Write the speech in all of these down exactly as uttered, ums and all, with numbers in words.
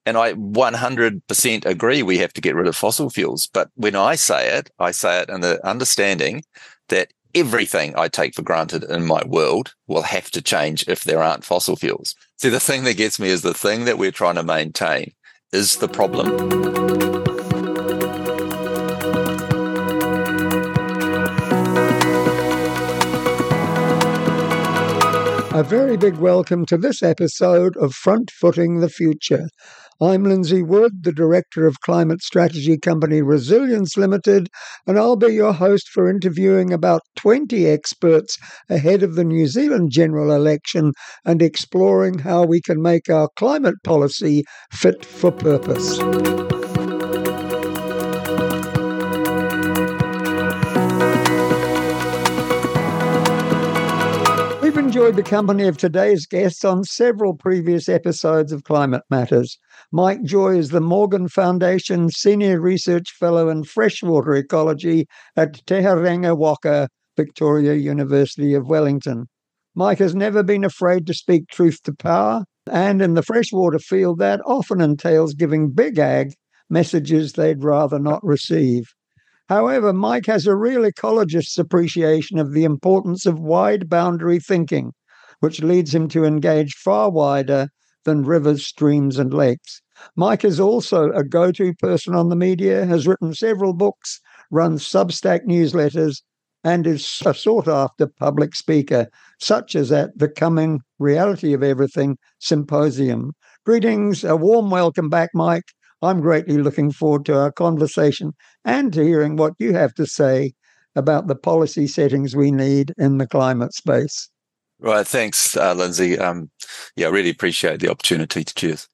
And I one hundred percent agree we have to get rid of fossil fuels. But when I say it, I say it in the understanding that everything I take for granted in my world will have to change if there aren't fossil fuels. See, the thing that gets me is the thing that we're trying to maintain is the problem. A very big welcome to this episode of Front Footing the Future. I'm Lindsay Wood, the Director of Climate Strategy Company Resilience Limited, and I'll be your host for interviewing about twenty experts ahead of the New Zealand general election and exploring how we can make our climate policy fit for purpose. We've enjoyed the company of today's guests on several previous episodes of Climate Matters. Mike Joy is the Morgan Foundation Senior Research Fellow in Freshwater Ecology at Te Herenga Waka, Victoria University of Wellington. Mike has never been afraid to speak truth to power, and in the freshwater field that often entails giving big ag messages they'd rather not receive. However, Mike has a real ecologist's appreciation of the importance of wide boundary thinking, which leads him to engage far wider than rivers, streams, and lakes. Mike is also a go-to person on the media, has written several books, runs Substack newsletters, and is a sought-after public speaker, such as at the coming Reality of Everything Symposium. Greetings, a warm welcome back, Mike. I'm greatly looking forward to our conversation and to hearing what you have to say about the policy settings we need in the climate space. Right, thanks, uh, Lindsay. Um, yeah, I really appreciate the opportunity to cheers.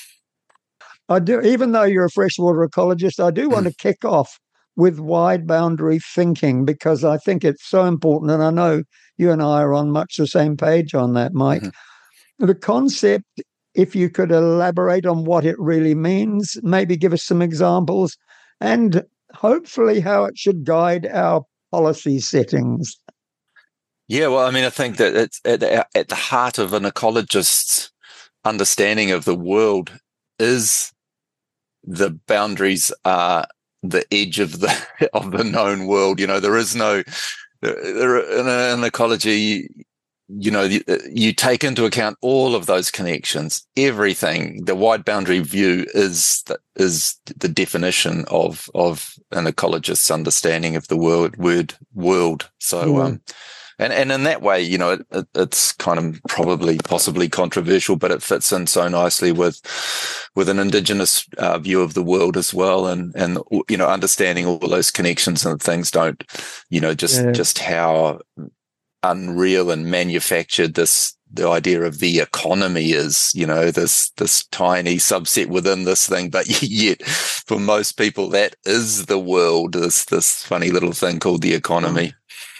I do, even though you're a freshwater ecologist, I do want to kick off with wide boundary thinking because I think it's so important, and I know you and I are on much the same page on that, Mike. Mm-hmm. The concept, if you could elaborate on what it really means, maybe give us some examples, and hopefully how it should guide our policy settings. Yeah, well, I mean, I think that it's at, at the heart of an ecologist's understanding of the world is the boundaries are the edge of the of the known world. You know, there is no there, in, a, in ecology. You know, you, you take into account all of those connections, everything. The wide boundary view is the, is the definition of of an ecologist's understanding of the world. Word world. So, mm. um, and and in that way, you know, it, it, it's kind of probably possibly controversial, but it fits in so nicely with with an Indigenous uh, view of the world as well, and and you know, understanding all those connections and things. Don't you know just yeah. just how unreal and manufactured this the idea of the economy is, you know, this this tiny subset within this thing, but yet for most people that is the world, this this funny little thing called the economy.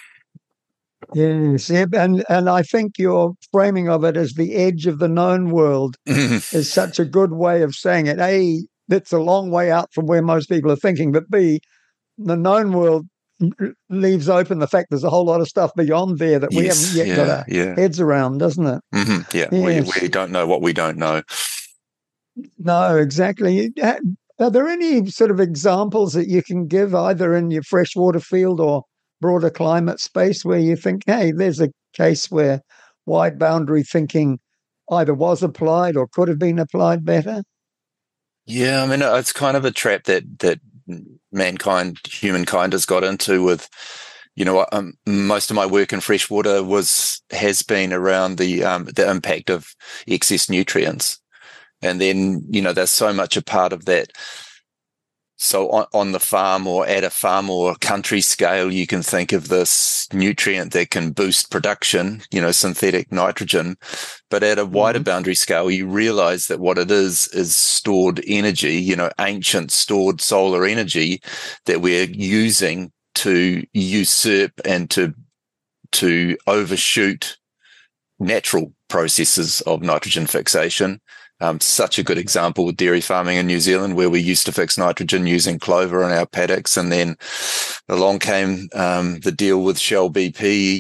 Yes, and and I think your framing of it as the edge of the known world is such a good way of saying it. A, that's a long way out from where most people are thinking, but B, the known world leaves open the fact there's a whole lot of stuff beyond there that we yes, haven't yet yeah, got our yeah. heads around, doesn't it? Mm-hmm, yeah, yes. we, we don't know what we don't know. No, exactly. Are there any sort of examples that you can give either in your freshwater field or broader climate space where you think, hey, there's a case where wide boundary thinking either was applied or could have been applied better? Yeah, I mean, it's kind of a trap that that mankind, humankind has got into with, you know, um, most of my work in freshwater was, has been around the, um, the impact of excess nutrients. And then, you know, there's so much a part of that. So on, on the farm or at a farm or country scale, you can think of this nutrient that can boost production, you know, synthetic nitrogen. But at a wider mm-hmm. boundary scale, you realize that what it is is stored energy, you know, ancient stored solar energy that we're using to usurp and to to overshoot natural processes of nitrogen fixation. Um, such a good example with dairy farming in New Zealand, where we used to fix nitrogen using clover in our paddocks, and then along came um, the deal with Shell B P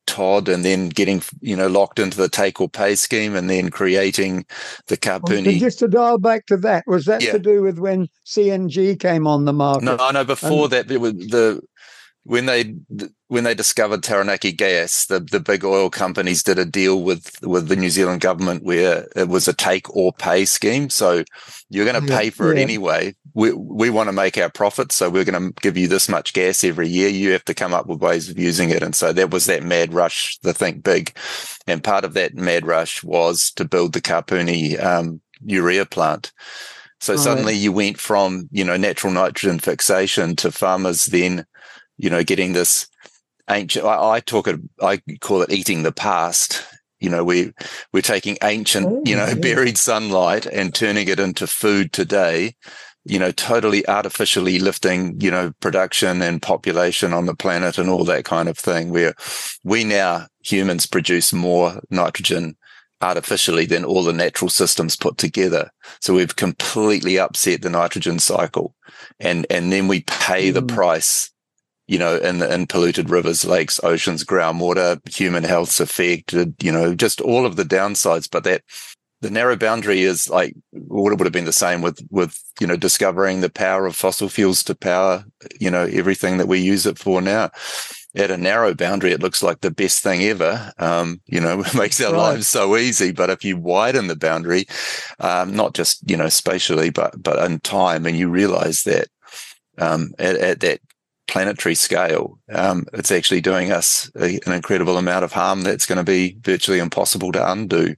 Todd, and then getting, you know, locked into the take or pay scheme, and then creating the Kapuni. Well, just to dial back to that, was that Yeah. to do with when C N G came on the market? No, no. Before And- that, it was the when they when they discovered Taranaki gas, the the big oil companies did a deal with with the New Zealand government where it was a take or pay scheme. So you're going to Yeah, pay for it yeah. anyway. We we want to make our profits, so we're going to give you this much gas every year. You have to come up with ways of using it. And so that was that mad rush, the think big, and part of that mad rush was to build the Kapuni um, urea plant. So Right. suddenly you went from, you know, natural nitrogen fixation to farmers then, you know, getting this ancient, I, I talk it, I call it eating the past. You know, we, we're taking ancient, Oh, you know, yeah. buried sunlight and turning it into food today, you know, totally artificially lifting, you know, production and population on the planet and all that kind of thing, where we now, humans, produce more nitrogen artificially than all the natural systems put together. So we've completely upset the nitrogen cycle. And, and then we pay the Mm. price, you know, in the, in polluted rivers, lakes, oceans, groundwater, human health's affected, you know, just all of the downsides. But that the narrow boundary is like what it would have been the same with, with, you know, discovering the power of fossil fuels to power, you know, everything that we use it for now. At a narrow boundary, it looks like the best thing ever. Um, you know, it makes our Right. lives so easy. But if you widen the boundary, um, not just, you know, spatially, but, but in time, and you realize that, um, at, at that planetary scale, um, it's actually doing us a, an incredible amount of harm that's going to be virtually impossible to undo.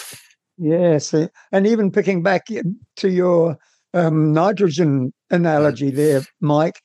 Yes, uh, and even picking back to your um, nitrogen analogy there, Mike,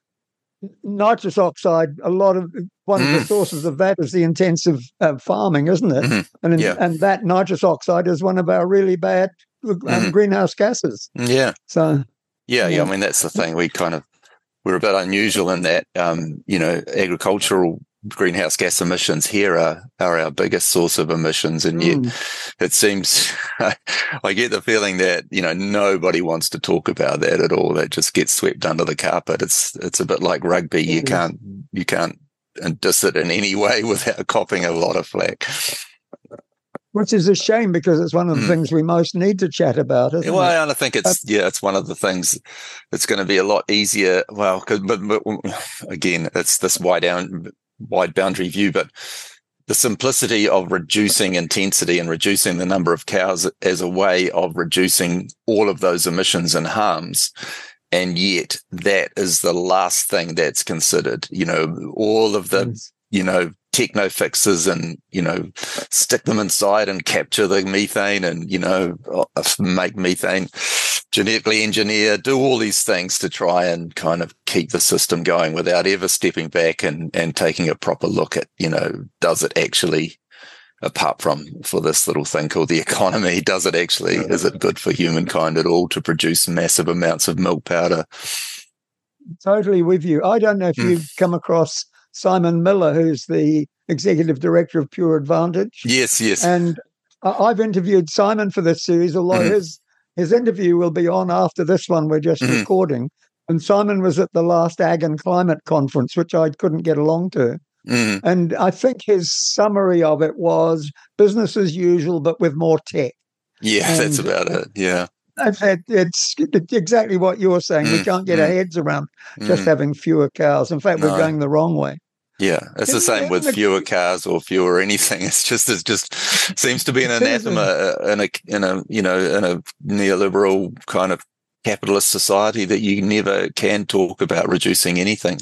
nitrous oxide, a lot of one of the Mm. sources of that is the intensive uh, farming, isn't it? Mhm. And in, Yeah. and that nitrous oxide is one of our really bad um, Mhm. greenhouse gases. Yeah. So Yeah. Yeah. Yeah. I mean, that's the thing. We kind of, we're a bit unusual in that, um, you know, agricultural greenhouse gas emissions here are, are our biggest source of emissions. And yet mm, it seems, I get the feeling that, you know, nobody wants to talk about that at all. That just gets swept under the carpet. It's, it's a bit like rugby. You Yes. can't, you can't diss it in any way without copping a lot of flack. which is a shame because it's one of the Mm. things we most need to chat about, isn't Well, it? and I think it's, yeah, it's one of the things that's going to be a lot easier. Well, 'cause, but, but again, it's this wide down, wide boundary view, but the simplicity of reducing intensity and reducing the number of cows as a way of reducing all of those emissions and harms. And yet that is the last thing that's considered, you know, all of the, Yes. you know, techno fixes and, you know, stick them inside and capture the methane and, you know, make methane, genetically engineer, do all these things to try and kind of keep the system going without ever stepping back and, and taking a proper look at, you know, does it actually, apart from for this little thing called the economy, does it actually, is it good for humankind at all to produce massive amounts of milk powder? Totally with you. I don't know if Mm. you've come across Simon Miller, who's the executive director of Pure Advantage. Yes, yes. And I- I've interviewed Simon for this series, although Mhm. his his interview will be on after this one we're just Mhm. recording. And Simon was at the last Ag and Climate Conference, which I couldn't get along to. Mm. And I think his summary of it was business as usual, but with more tech. Yeah, that's And- about it. Yeah. I've had- It's it's exactly what you're saying. We Mm, can't get mm, our heads around just Mm. having fewer cows. In fact, we're No. going the wrong way. Yeah, it's the Isn't same it with the- fewer cars or fewer anything. It's just it just seems to be an It is, anathema uh, in a in a you know in a neoliberal kind of capitalist society that you never can talk about reducing anything.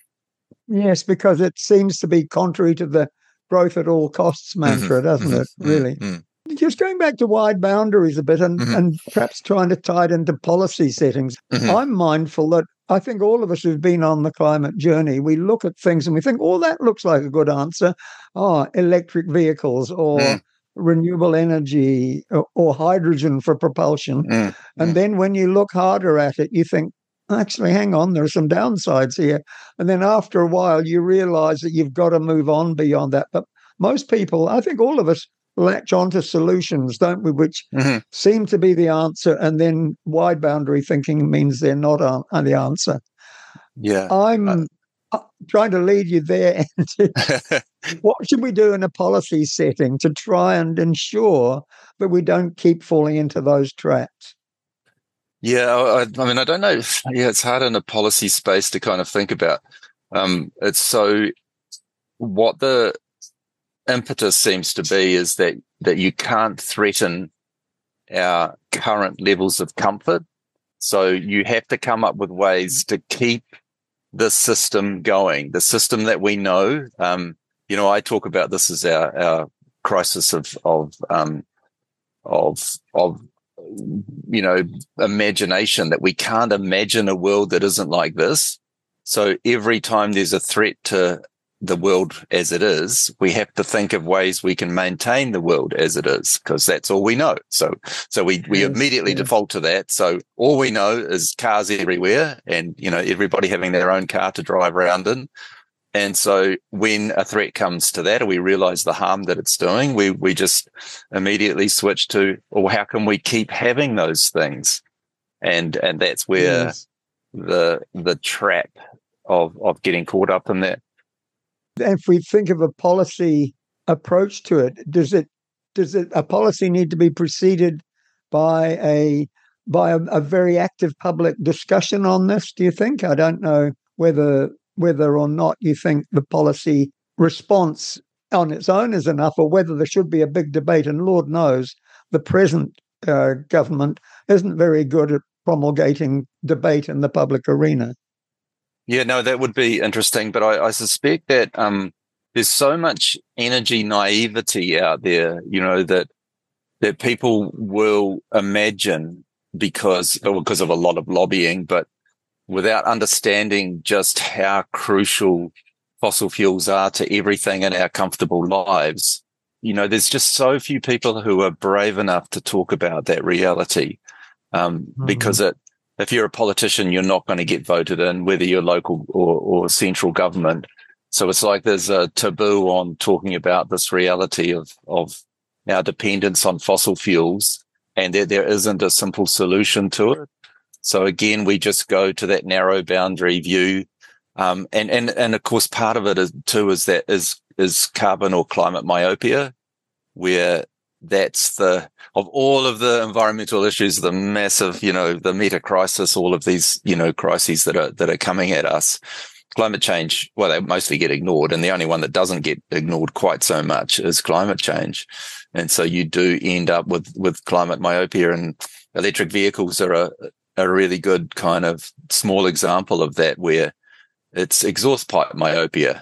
Yes, because it seems to be contrary to the growth at all costs mantra, Mhm, doesn't mhm, it? Really. mm, Just going back to wide boundaries a bit and, Mhm. and perhaps trying to tie it into policy settings. mhm, I'm mindful that I think all of us who've been on the climate journey, we look at things and we think, oh, that looks like a good answer. Oh, electric vehicles or Mm. renewable energy or, or hydrogen for propulsion. mm, And mm. then when you look harder at it, you think, actually, hang on, there are some downsides here. And then after a while, you realize that you've got to move on beyond that. But most people, I think all of us, latch onto solutions, don't we, which Mhm. seem to be the answer. And then wide boundary thinking means they're not on, on the answer. Yeah. I'm, I- trying to lead you there. What should we do in a policy setting to try and ensure that we don't keep falling into those traps? Yeah, I, I mean, I don't know. Yeah, it's hard in a policy space to kind of think about. Um, it's so what the impetus seems to be is that that you can't threaten our current levels of comfort. So you have to come up with ways to keep the system going, the system that we know. Um, you know, I talk about this as our, our crisis of, of, um, of, of, you know, imagination, that we can't imagine a world that isn't like this. So every time there's a threat to the world as it is, we have to think of ways we can maintain the world as it is, because that's all we know. So, so we, we Yes, immediately yes. default to that. So all we know is cars everywhere and, you know, everybody having their own car to drive around in. And so when a threat comes to that, or we realize the harm that it's doing, we, we just immediately switch to, well, how can we keep having those things? And, and that's where Yes. the, the trap of, of getting caught up in that. If we think of a policy approach to it, does it does it a policy need to be preceded by a by a, a very active public discussion on this? Do you think? I don't know whether whether or not you think the policy response on its own is enough, or whether there should be a big debate. And Lord knows the present uh, government isn't very good at promulgating debate in the public arena. Yeah, no, that would be interesting, but I, I suspect that um, there's so much energy naivety out there, you know, that that people will imagine because well, because of a lot of lobbying, but without understanding just how crucial fossil fuels are to everything in our comfortable lives. You know, there's just so few people who are brave enough to talk about that reality, um, mm-hmm. because it. If you're a politician, you're not going to get voted in, whether you're local or, or central government. So it's like there's a taboo on talking about this reality of, of our dependence on fossil fuels, and there, there isn't a simple solution to it. So again, we just go to that narrow boundary view. Um, and, and, and of course, part of it is too, is that is, is carbon or climate myopia, where that's the, of all of the environmental issues, the massive, you know, the meta crisis, all of these, you know, crises that are, that are coming at us. Climate change, well, they mostly get ignored. And the only one that doesn't get ignored quite so much is climate change. And so you do end up with, with climate myopia, and electric vehicles are a, a really good kind of small example of that, where it's exhaust pipe myopia.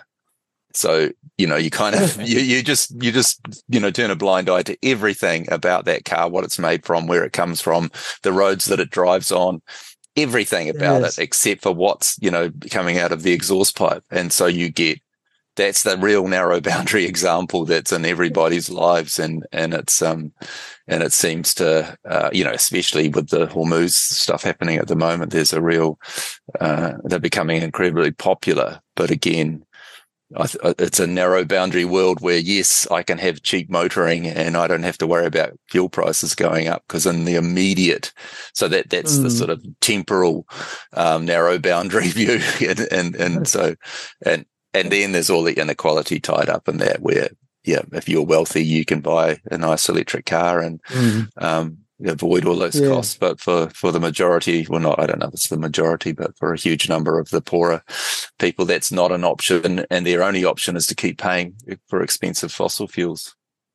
So, you know, you kind of, you, you just, you just, you know, turn a blind eye to everything about that car, what it's made from, where it comes from, the roads that it drives on, everything about Yes. it, except for what's, you know, coming out of the exhaust pipe. And so you get, that's the real narrow boundary example that's in everybody's lives. And, and it's, um, and it seems to, uh, you know, especially with the Hormuz stuff happening at the moment, there's a real, uh, they're becoming incredibly popular. But again, I th- it's a narrow boundary world where, yes, I can have cheap motoring and I don't have to worry about fuel prices going up, because in the immediate, so that that's mm. the sort of temporal um, narrow boundary view, and, and and so and and then there's all the inequality tied up in that, where yeah, if you're wealthy, you can buy a nice electric car and mm. um, avoid all those yeah. costs. But for, for the majority, well, not, I don't know if it's the majority, but for a huge number of the poorer people, that's not an option. And their only option is to keep paying for expensive fossil fuels.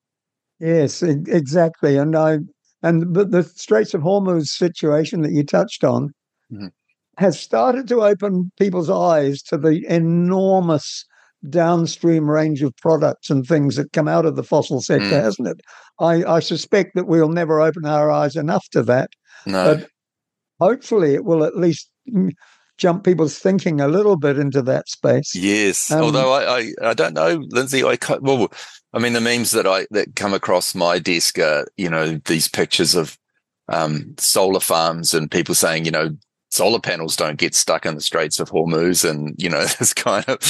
Yes, exactly. And I, and the, the Straits of Hormuz situation that you touched on mm-hmm. has started to open people's eyes to the enormous downstream range of products and things that come out of the fossil sector, mm. hasn't it? I, I suspect that we'll never open our eyes enough to that. No. But hopefully it will at least jump people's thinking a little bit into that space. Yes. Um, Although I, I, I don't know, Lindsay, I well, I mean, the memes that I that come across my desk are, you know, these pictures of um, solar farms and people saying, you know, solar panels don't get stuck in the Straits of Hormuz, and you know, it's kind of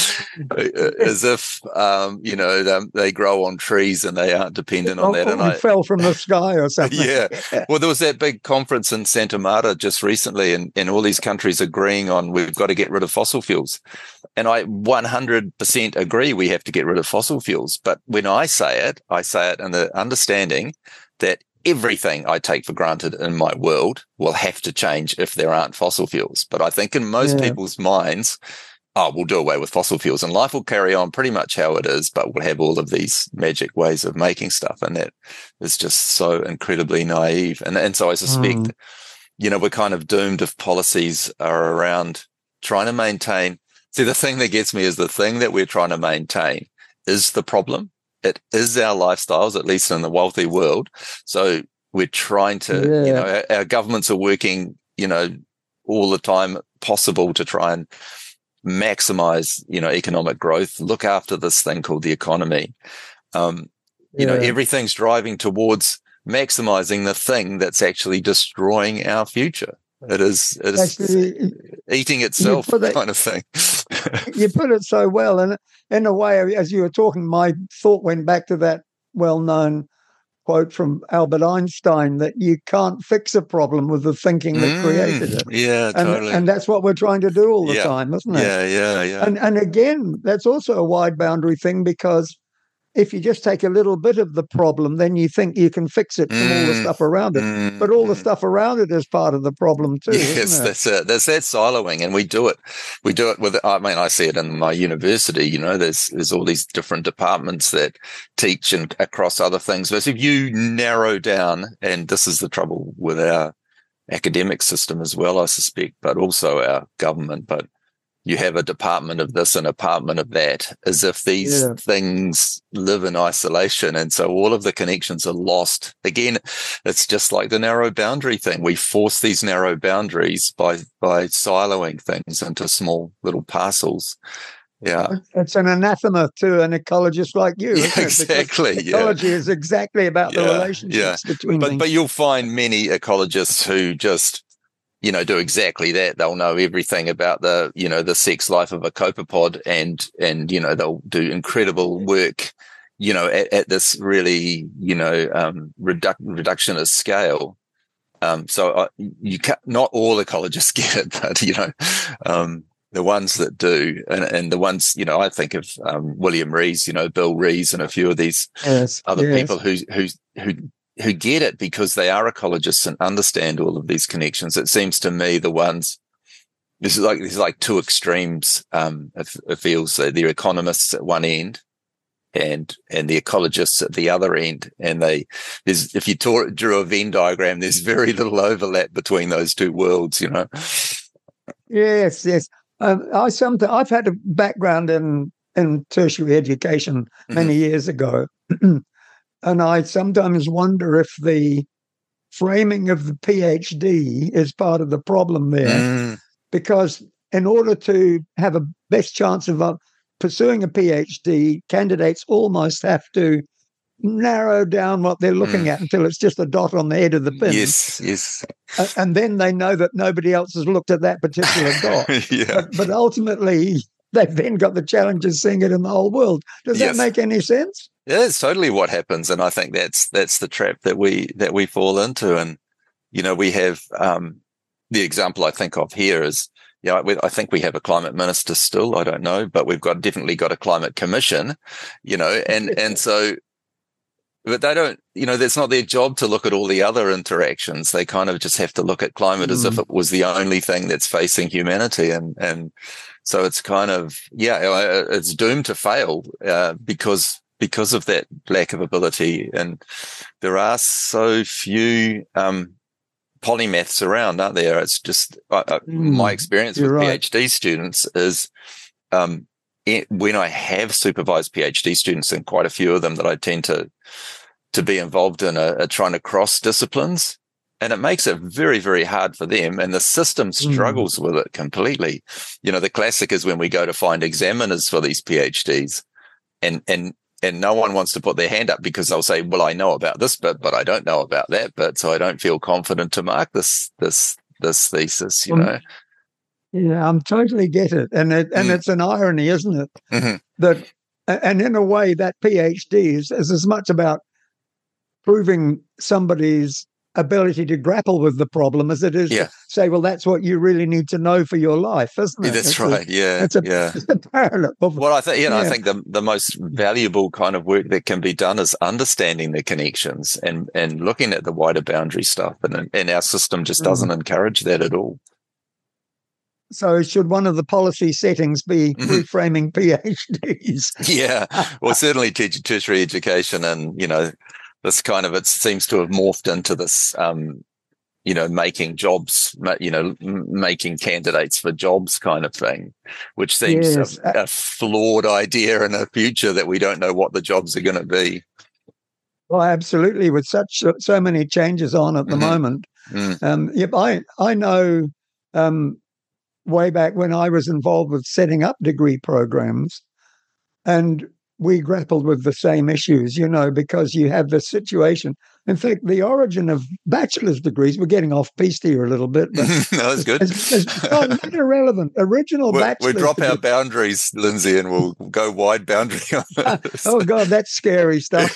as if um, you know they, they grow on trees and they aren't dependent on or, that. or And it I fell from the sky or something. yeah, well, there was that big conference in Santa Marta just recently, and, and all these countries agreeing on we've got to get rid of fossil fuels. And I one hundred percent agree we have to get rid of fossil fuels. But when I say it, I say it in the understanding that everything I take for granted in my world will have to change if there aren't fossil fuels. But I think in most Yeah. people's minds, oh, we'll do away with fossil fuels and life will carry on pretty much how it is, but we'll have all of these magic ways of making stuff. And that is just so incredibly naive. And, and so I suspect, Mm. you know, we're kind of doomed if policies are around trying to maintain. See, the thing that gets me is the thing that we're trying to maintain is the problem. It is our lifestyles, at least in the wealthy world. So we're trying to, Yeah. you know, our, our governments are working, you know, all the time possible to try and maximize, you know, economic growth, look after this thing called the economy. Um, you know, Yeah. everything's driving towards maximizing the thing that's actually destroying our future. It is, it is Actually, eating itself put that- kind of thing. you put it so well. And in a way, as you were talking, my thought went back to that well-known quote from Albert Einstein that you can't fix a problem with the thinking that Mm, created it. yeah, And, totally. and that's what we're trying to do all the Yeah. time, isn't it? yeah, yeah, yeah. And and again, that's also a wide boundary thing, because if you just take a little bit of the problem, then you think you can fix it from all the Mm, stuff around it. mm, But all the mm. stuff around it is part of the problem too, Yes, isn't it? that's it. There's that siloing, and we do it. We do it with. I mean, I see it in my university. You know, there's there's all these different departments that teach and across other things. But if you narrow down, and this is the trouble with our academic system as well, I suspect, but also our government. But you have a department of this and a department of that, as if these Yeah. things live in isolation. And so all of the connections are lost. Again, it's just like the narrow boundary thing. We force these narrow boundaries by, by siloing things into small little parcels. Yeah. It's an anathema to an ecologist like you. Yeah, isn't it? Because exactly, yeah. ecology is exactly about the Yeah, relationships between But, things. but you'll find many ecologists who just, you know, do exactly that. They'll know everything about the, you know, the sex life of a copepod, and, and, you know, they'll do incredible work, you know, at, at this really, you know, um, reduc- reductionist scale. Um, so uh, you can't, not all ecologists get it, but, you know, um, the ones that do, and, and the ones, you know, I think of, um, William Rees, you know, Bill Rees, and a few of these yes, other yes. people who, who, who, who get it because they are ecologists and understand all of these connections. It seems to me the ones, this is like, there's like two extremes. Um, it, it feels that they're economists at one end and, and the ecologists at the other end. And they, there's, if you tore, drew a Venn diagram, there's very little overlap between those two worlds, you know? Yes, yes. Um, I sometimes I've had a background in in tertiary education many years ago, and I sometimes wonder if the framing of the PhD is part of the problem there, Mm, because in order to have a best chance of uh, pursuing a PhD, candidates almost have to narrow down what they're looking Mm. at until it's just a dot on the head of the pin. yes, yes. A- and then they know that nobody else has looked at that particular dot. yeah. But, but ultimately, they've then got the challenge of seeing it in the whole world. Does Yes. that make any sense? Yeah, it's totally what happens, and I think that's that's the trap that we that we fall into. And you know, we have um, the example I think of here is, you know, we, I think we have a climate minister still. I don't know, but we've got definitely got a climate commission. You know, and and so, but they don't. You know, that's not their job to look at all the other interactions. They kind of just have to look at climate Mm. as if it was the only thing that's facing humanity, and and so it's kind of yeah, it's doomed to fail uh, because. because of that lack of ability. And there are so few um, polymaths around, aren't there? It's just uh, uh, Mm, my experience with you're right. PhD students is um, it, when I have supervised PhD students, and quite a few of them that I tend to to be involved in are, are trying to cross disciplines. And it makes it very, very hard for them. And the system struggles with it completely. You know, the classic is when we go to find examiners for these PhDs, and and And no one wants to put their hand up because they'll say, well, I know about this bit, but I don't know about that bit. So I don't feel confident to mark this, this, this thesis, you Um, know. Yeah, I'm totally get it. And it, and Mm. it's an irony, isn't it? Mm-hmm. That, and in a way, that PhD is, is as much about proving somebody's ability to grapple with the problem as it is Yeah. to say, well, that's what you really need to know for your life, isn't Yeah, it? that's it's right. A, yeah, it's a, yeah. it's a parallel. Well, I think you know, yeah. I think the the most valuable kind of work that can be done is understanding the connections and and looking at the wider boundary stuff, and and our system just doesn't Mm. encourage that at all. So, should one of the policy settings be Mm-hmm. reframing PhDs? Yeah, well, certainly teach, tertiary education, and you know, this kind of it seems to have morphed into this. Um, you know, making jobs, you know, making candidates for jobs kind of thing, which seems Yes. a, a flawed idea in a future that we don't know what the jobs are going to be. Well, absolutely. With such so many changes on at the Mm-hmm. moment. Mm. Um, yep, I, I know um, way back when I was involved with setting up degree programs, and we grappled with the same issues, you know, because you have this situation. In fact, the origin of bachelor's degrees, we're getting off piste here a little bit, but no, that's good. It's, it's not, not irrelevant. Original we bachelor's we drop degree. our boundaries, Lindsay, and we'll go wide boundary on this. Oh, God, that's scary stuff.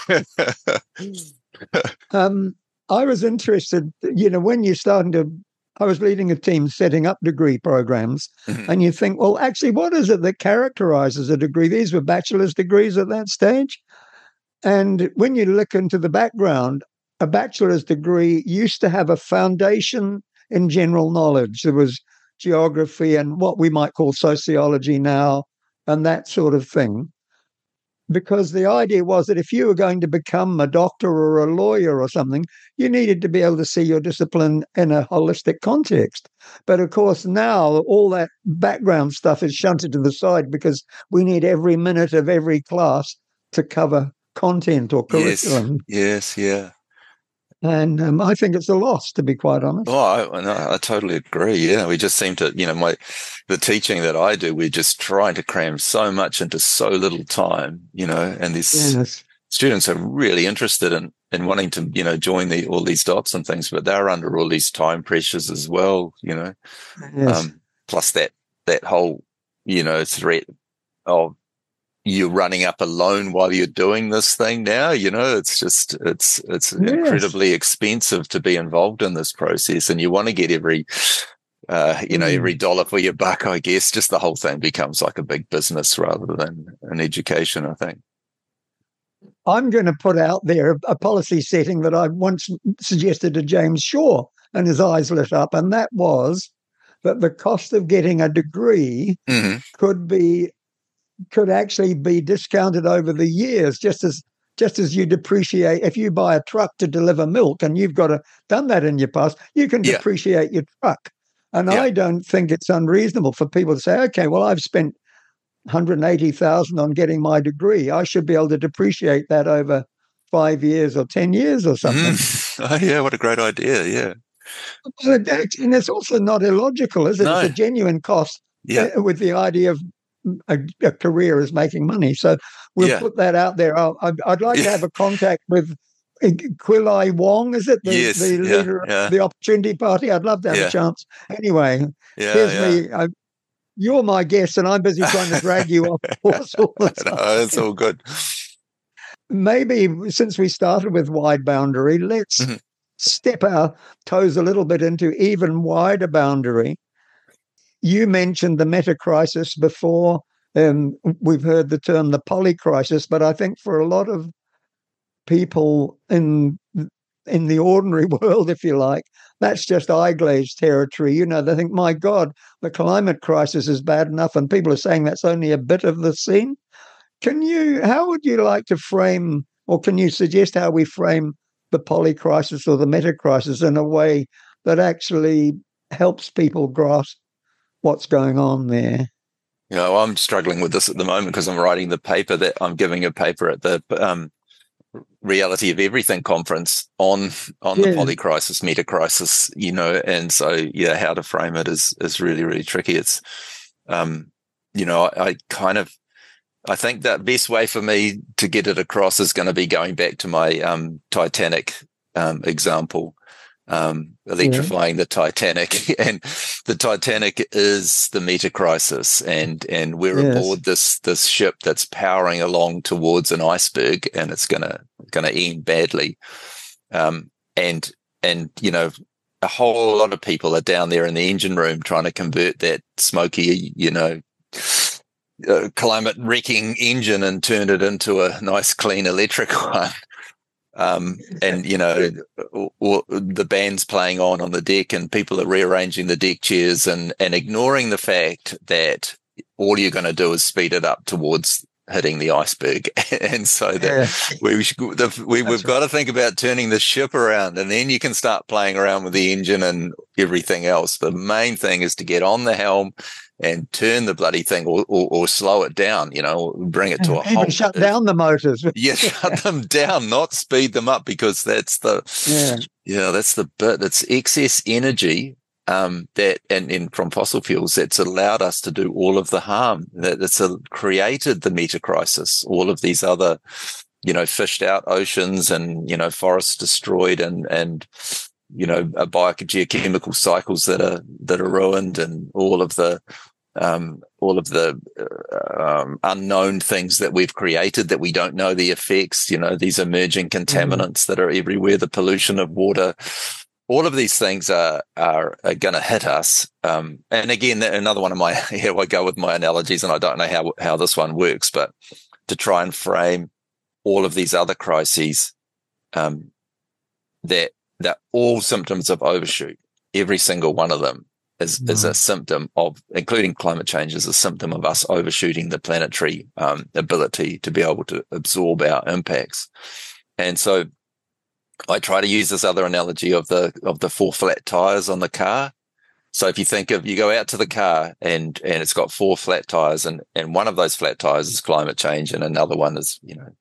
um, I was interested, you know, when you're starting to, I was leading a team setting up degree programs, Mm-hmm. and you think, well, actually, what is it that characterizes a degree? These were bachelor's degrees at that stage. And when you look into the background, a bachelor's degree used to have a foundation in general knowledge. There was geography and what we might call sociology now, and that sort of thing. Because the idea was that if you were going to become a doctor or a lawyer or something, you needed to be able to see your discipline in a holistic context. But of course, now all that background stuff is shunted to the side because we need every minute of every class to cover content or curriculum. Yes, yes, yeah. And um, I think it's a loss, to be quite honest. Oh, I, no, I totally agree. Yeah, we just seem to, you know, my the teaching that I do, we're just trying to cram so much into so little time, you know, and these Yes. students are really interested in in wanting to, you know, join the all these dots and things, but they're under all these time pressures as well, you know. Yes. Um, plus that that whole, you know, threat of you're running up alone while you're doing this thing now, you know, it's just, it's, it's Yes. incredibly expensive to be involved in this process, and you want to get every, uh, you know, Mm. every dollar for your buck, I guess. Just the whole thing becomes like a big business rather than an education, I think. I'm going to put out there a policy setting that I once suggested to James Shaw, and his eyes lit up, and that was that the cost of getting a degree Mm-hmm. could be could actually be discounted over the years, just as just as you depreciate. If you buy a truck to deliver milk and you've got to done that in your past, you can Yeah. depreciate your truck. And Yeah. I don't think it's unreasonable for people to say, okay, well, I've spent one hundred eighty thousand on getting my degree. I should be able to depreciate that over five years or ten years or something. Mm. Oh, yeah, what a great idea. Yeah. And it's also not illogical, is it? No. It's a genuine cost. Yeah. uh, with the idea of a, a career is making money. So we'll Yeah. put that out there. I'll, I'd, I'd like Yeah. to have a contact with uh, Kwilai Wong, is it? The, Yes, the yeah, leader yeah. of the Opportunity Party. I'd love to have Yeah. a chance. Anyway, Yeah. here's yeah. me. I, you're my guest, and I'm busy trying to drag you off course all the time. No, it's all good. Maybe since we started with wide boundary, let's Mhm. step our toes a little bit into even wider boundary. You mentioned the meta crisis before. Um, we've heard the term the poly crisis, but I think for a lot of people in in the ordinary world, if you like, that's just eye glaze territory. You know, they think, my God, the climate crisis is bad enough, and people are saying that's only a bit of the scene. Can you, how would you like to frame, or can you suggest how we frame the poly crisis or the meta crisis in a way that actually helps people grasp what's going on there? You know, I'm struggling with this at the moment because I'm writing the paper that I'm giving a paper at the um, Reality of Everything conference on on Yeah. the poly crisis, meta crisis, you know, and so yeah, how to frame it is is really really tricky. It's, um, you know, I, I kind of I think that best way for me to get it across is going to be going back to my um, Titanic um, example, um, electrifying yeah. the Titanic, and the Titanic is the meta crisis, and and we're yes. aboard this this ship that's powering along towards an iceberg, and it's gonna gonna end badly, um, and and you know. A whole lot of people are down there in the engine room trying to convert that smoky, you know, uh, climate wrecking engine and turn it into a nice, clean electric one. Um, and, you know, or, or the band's playing on on the deck and people are rearranging the deck chairs and, and ignoring the fact that all you're going to do is speed it up towards hitting the iceberg. And so that yeah. we, the, we we've right. got to think about turning the ship around, and then you can start playing around with the engine and everything else. The main thing is to get on the helm and turn the bloody thing, or, or, or slow it down, you know, bring it to a Even halt. Shut down the motors. Yeah, shut them down, not speed them up, because that's the, yeah, yeah that's the bit. It's excess energy Um, that and, and from fossil fuels that's allowed us to do all of the harm, that that's a, created the meta crisis, all of these other, you know, fished out oceans and, you know, forests destroyed and, and, you know, biogeochemical cycles that are, that are ruined, and all of the, um, all of the, uh, um, unknown things that we've created that we don't know the effects, you know, these emerging contaminants mm. that are everywhere, the pollution of water. All of these things are are, are going to hit us. Um, and again, another one of my, here I go with my analogies, and I don't know how how this one works, but to try and frame all of these other crises, um, that that all symptoms of overshoot, every single one of them is mm. is a symptom of, including climate change, is a symptom of us overshooting the planetary um, ability to be able to absorb our impacts. And so I try to use this other analogy of the of the four flat tires on the car. So if you think of, you go out to the car and and it's got four flat tires, and and one of those flat tires is climate change, and another one is, you know,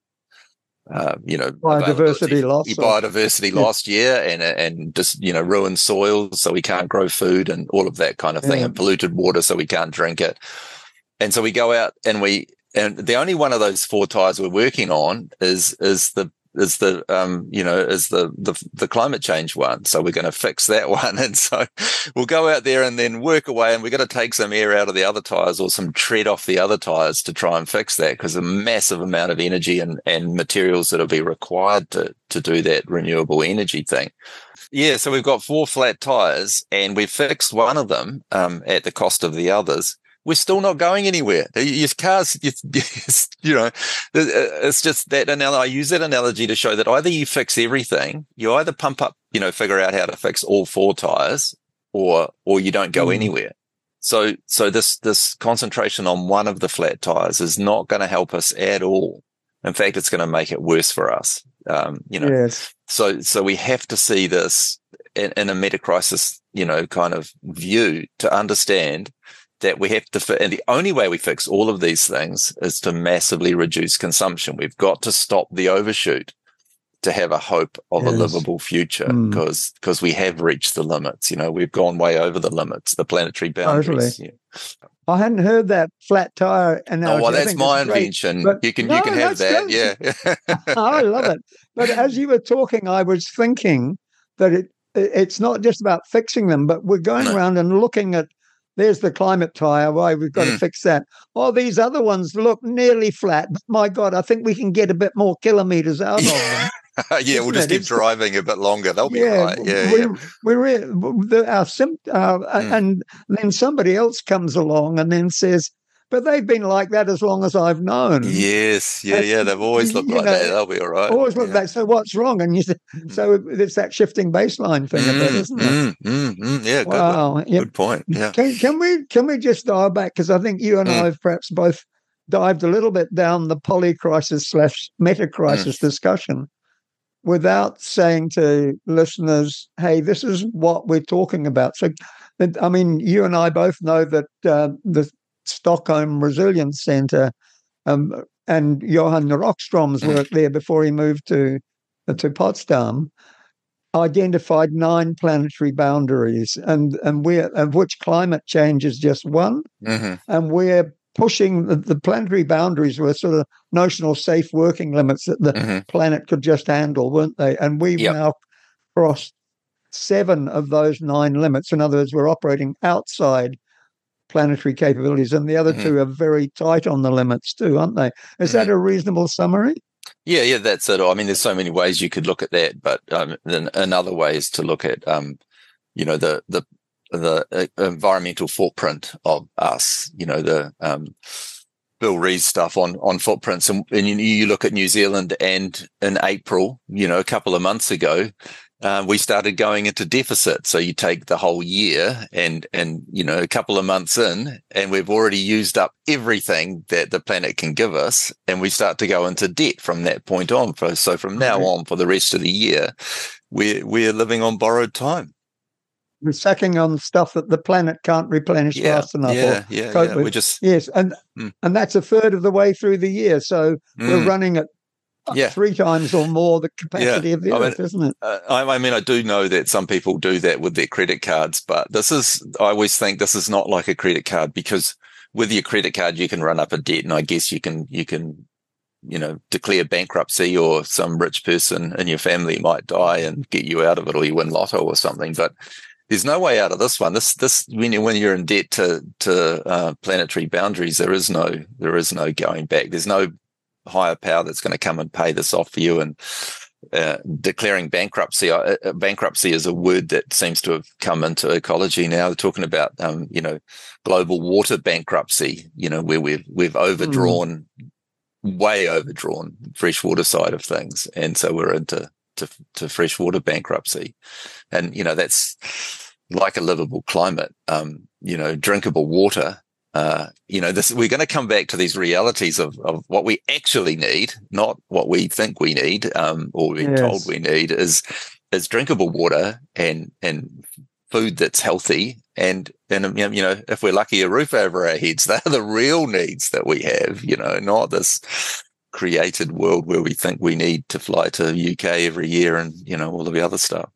uh, you know, biodiversity loss, biodiversity or, lost, yeah, and and just, you know, ruined soil, so we can't grow food and all of that kind of thing, yeah. and polluted water, so we can't drink it. And so we go out and we and the only one of those four tires we're working on is is the is the um you know is the the the climate change one, so we're going to fix that one. And so we'll go out there and then work away, and we're going to take some air out of the other tires or some tread off the other tires to try and fix that, because a massive amount of energy and and materials that'll be required to to do that renewable energy thing. Yeah, so we've got four flat tires and we've fixed one of them um at the cost of the others. We're still not going anywhere. Your cars, you, you know, it's just that analogy. I use that analogy to show that either you fix everything, you either pump up, you know, figure out how to fix all four tires, or or you don't go mm. anywhere. So so this this concentration on one of the flat tires is not going to help us at all. In fact, it's going to make it worse for us. Um, you know, yes. so so we have to see this in, in a meta crisis, you know, kind of view to understand that we have to fit, and the only way we fix all of these things is to massively reduce consumption. We've got to stop the overshoot to have a hope of yes. a livable future, because mm. because we have reached the limits. You know, we've gone way over the limits, the planetary boundaries. Totally. Yeah. I hadn't heard that flat tire analogy. Oh, well, that's my invention. Great, you can no, you can have that. Good. Yeah, I love it. But as you were talking, I was thinking that it it's not just about fixing them, but we're going no. around and looking at. There's the climate tire. Why we've got mm. to fix that. Oh, these other ones look nearly flat. But my God, I think we can get a bit more kilometers out of them. yeah, we'll just it? keep it's, driving a bit longer. They'll be yeah, right. Yeah, we, yeah. we re- the, our sim- uh, mm. and then somebody else comes along and then says, "But they've been like that as long as I've known." Yes, yeah, and, yeah. They've always looked like know, that. They'll be all right. Always looked yeah. like that. So what's wrong? And you say, so it's that shifting baseline thing, mm, a bit, isn't it? Mm, mm, mm, yeah, good, wow. Yep. good point. Yeah. Can, can we can we just dial back, because I think you and mm. I have perhaps both dived a little bit down the polycrisis slash meta crisis mm. discussion, without saying to listeners, "Hey, this is what we're talking about." So, I mean, you and I both know that uh, the Stockholm Resilience Centre um, and Johan Rockstrom's work there before he moved to to Potsdam identified nine planetary boundaries, and and we're of which climate change is just one, mm-hmm. and we're pushing the, the planetary boundaries were sort of notional safe working limits that the mm-hmm. planet could just handle, weren't they? And we've yep. now crossed seven of those nine limits. In other words, we're operating outside planetary capabilities, and the other mm-hmm. two are very tight on the limits too, aren't they? Is mm-hmm. that a reasonable summary? Yeah, yeah, that's it. I mean, there's so many ways you could look at that, but um, then another way is to look at, um, you know, the the the uh, environmental footprint of us. You know, the um, Bill Rees stuff on on footprints, and, and you, you look at New Zealand, and in April, you know, a couple of months ago, Uh, we started going into deficit. So you take the whole year and, and, you know, a couple of months in, and we've already used up everything that the planet can give us. And we start to go into debt from that point on. So from now on, for the rest of the year, we're, we're living on borrowed time. We're sucking on stuff that the planet can't replenish yeah, fast enough. Yeah, or yeah, cope yeah. with. We're just, yes. And, mm. and that's a third of the way through the year. So mm. we're running at Yeah. three times or more the capacity yeah. of the I Earth, mean, isn't it? Uh, I, I mean, I do know that some people do that with their credit cards, but this is, I always think this is not like a credit card, because with your credit card, you can run up a debt, and I guess you can, you can, you know, declare bankruptcy, or some rich person in your family might die and get you out of it, or you win lotto or something. But there's no way out of this one. This, this, when you, when you're in debt to, to, uh, planetary boundaries, there is no, there is no going back. There's no higher power that's going to come and pay this off for you. And uh, declaring bankruptcy, uh, bankruptcy is a word that seems to have come into ecology now. They're talking about, um, you know, global water bankruptcy, you know, where we've, we've overdrawn, mm. way overdrawn freshwater side of things. And so we're into to, to freshwater bankruptcy. And, you know, that's like a livable climate, um, you know, drinkable water. Uh, you know, this, we're going to come back to these realities of, of what we actually need, not what we think we need, um, or we're yes. told we need, is, is drinkable water and, and food that's healthy. And, and, you know, if we're lucky, a roof over our heads. They're the real needs that we have, you know, not this created world where we think we need to fly to U K every year and, you know, all of the other stuff.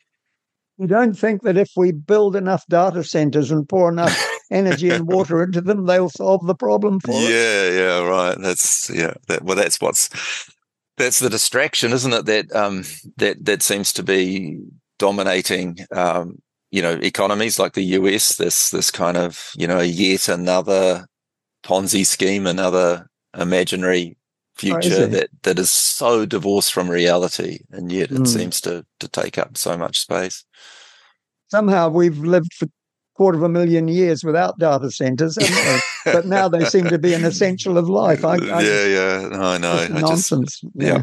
You don't think that if we build enough data centers and pour enough energy and water into them, they'll solve the problem for us? Yeah, yeah, right. That's yeah. That, well, that's what's that's the distraction, isn't it? That um that that seems to be dominating um you know economies like the U S. This this kind of you know yet another Ponzi scheme, another imaginary future that that is so divorced from reality, and yet it mm. seems to to take up so much space. Somehow we've lived for a quarter of a million years without data centers, haven't we? But now they seem to be an essential of life. I, I yeah, just, yeah, no, I know. I nonsense. Just, yeah.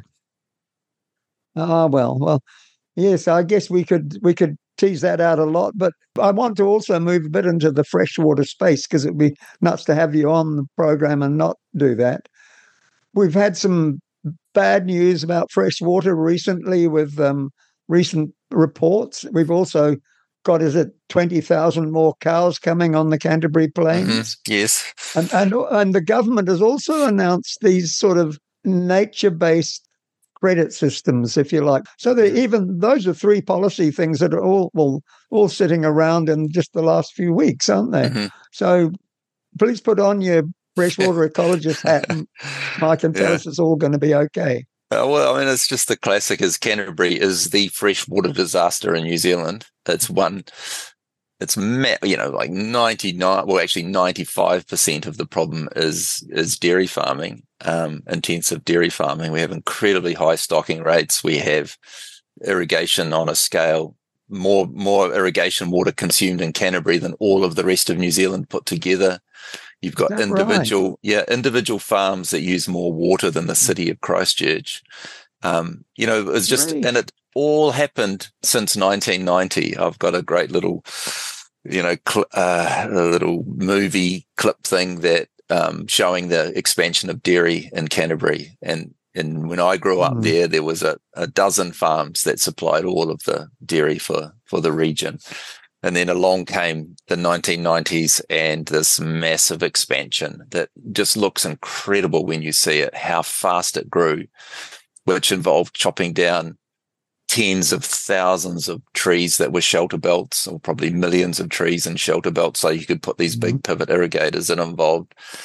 Ah, well, well, yes. I guess we could we could tease that out a lot, but I want to also move a bit into the freshwater space, because it'd be nuts to have you on the program and not do that. We've had some bad news about freshwater recently with um, recent reports. We've also got, is it twenty thousand more cows coming on the Canterbury Plains? Mm-hmm. Yes. And, and, and the government has also announced these sort of nature-based credit systems, if you like. So that even those are three policy things that are all, well, all sitting around in just the last few weeks, aren't they? Mm-hmm. So please put on your freshwater ecologist hat, and Mike, and tell yeah. us it's all going to be okay. Uh, well, I mean, it's just the classic is Canterbury is the freshwater disaster in New Zealand. It's one, it's, you know, like ninety-nine, well, actually ninety-five percent of the problem is, is dairy farming, um, intensive dairy farming. We have incredibly high stocking rates. We have irrigation on a scale, more, more irrigation water consumed in Canterbury than all of the rest of New Zealand put together. You've got individual, right? yeah, individual farms that use more water than the city of Christchurch. Um, you know, it's just, Great. and it all happened since nineteen ninety. I've got a great little, you know, cl- uh, a little movie clip thing that um, showing the expansion of dairy in Canterbury. And and when I grew up mm. there, there was a, a dozen farms that supplied all of the dairy for for the region. And then along came the nineteen nineties and this massive expansion that just looks incredible when you see it, how fast it grew, which involved chopping down tens of thousands of trees that were shelter belts, or probably millions of trees in shelter belts, so you could put these big pivot irrigators. It involved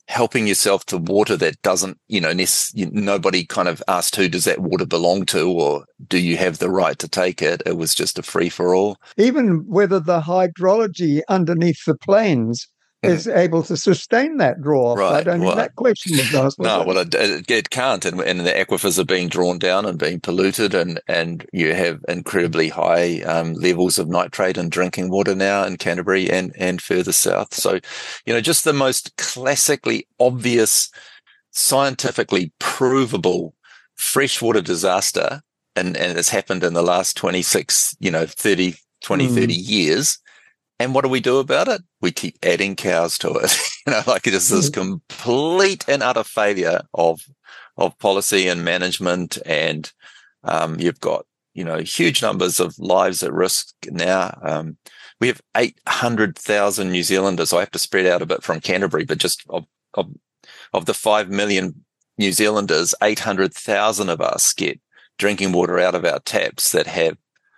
helping yourself to water that doesn't, you know, nec- nobody kind of asked who does that water belong to, or do you have the right to take it? It was just a free for all. Even whether the hydrology underneath the plains is mm. able to sustain that draw off. Right. I mean, well, that question was asked. No, it? well, it, it, it can't. And, and the aquifers are being drawn down and being polluted, and, and you have incredibly high um, levels of nitrate in drinking water now in Canterbury and, and further south. So, you know, just the most classically obvious, scientifically provable freshwater disaster, and, and it's happened in the last twenty-six, you know, thirty, twenty, mm. thirty years. And what do we do about it? We keep adding cows to it. You know, like it is this complete and utter failure of of policy and management. And um, you've got, you know, huge numbers of lives at risk now. Um, we have eight hundred thousand New Zealanders. I have to spread out a bit from Canterbury, but just of, of, of the five million New Zealanders, eight hundred thousand of us get drinking water out of our taps that have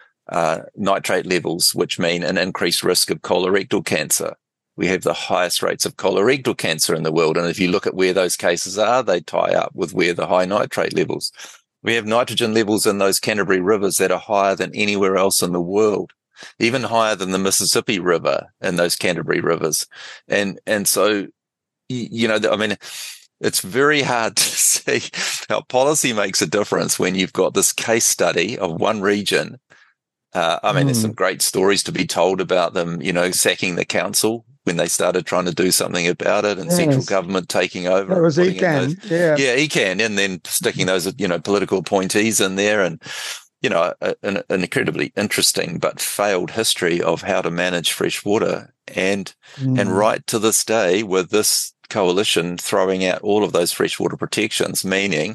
Uh, nitrate levels, which mean an increased risk of colorectal cancer. We have the highest rates of colorectal cancer in the world. And if you look at where those cases are, they tie up with where the high nitrate levels. We have nitrogen levels in those Canterbury rivers that are higher than anywhere else in the world, even higher than the Mississippi River in those Canterbury rivers. And, and so, you know, I mean, it's very hard to see how policy makes a difference when you've got this case study of one region. Uh, I mean, mm. there's some great stories to be told about them, you know, sacking the council when they started trying to do something about it, and yes. central government taking over. That was ECAN, those, yeah. Yeah, ECAN, and then sticking those, you know, political appointees in there, and, you know, a, an, an incredibly interesting but failed history of how to manage fresh water. And, mm. and right to this day, with this coalition throwing out all of those freshwater protections, meaning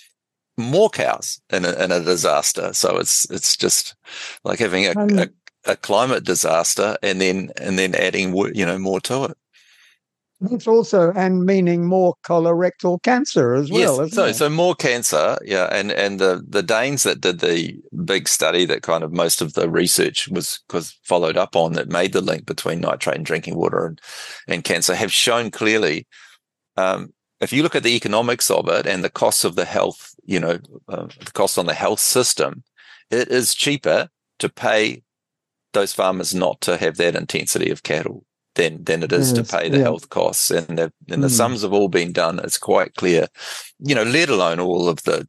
more cows in a, in a disaster. So it's it's just like having a, um, a, a climate disaster and then and then adding, you know, more to it. It's also, and meaning more colorectal cancer as well, yes, isn't so, it? So more cancer, yeah. And and the, the Danes that did the big study that kind of most of the research was was followed up on, that made the link between nitrate and drinking water and, and cancer, have shown clearly, um, if you look at the economics of it and the costs of the health, you know, uh, the cost on the health system, it is cheaper to pay those farmers not to have that intensity of cattle than than it is yes, to pay the yeah. health costs. And the, and the mm. sums have all been done. It's quite clear, you know, let alone all of the,